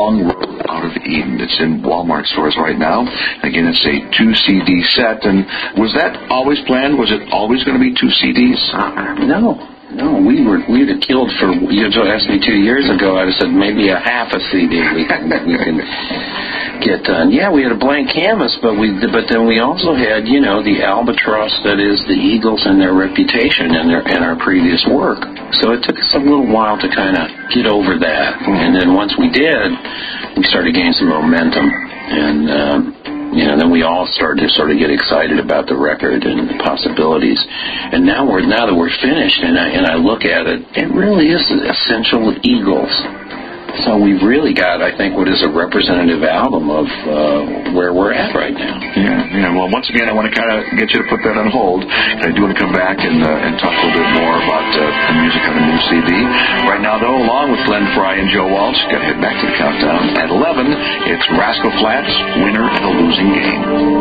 Long Road Out of Eden. It's in Walmart stores right now. Again, it's a 2-CD set. And was that always planned? Was it always going to be 2 CDs? No, we'd have killed for, you asked me 2 years ago, I'd have said maybe a half a CD we can get done. Yeah, we had a blank canvas, but then we also had, the albatross that is the Eagles and their reputation and our previous work. So it took us a little while to kind of get over that. And then once we did, we started gaining some momentum. And, then we all started to sort of get excited about the record and the possibilities. And now that we're finished, and I look at it, it really is essential Eagles. So we've really got, I think, what is a representative album of where we're at right now. Yeah. Well, once again, I want to kind of get you to put that on hold. I do want to come back and talk a little bit more about the music on the new CD. Right now, though, along with Glenn Frey and Joe Walsh, got to head back to the countdown. At 11, it's Rascal Flatts, Winner in a Losing Game.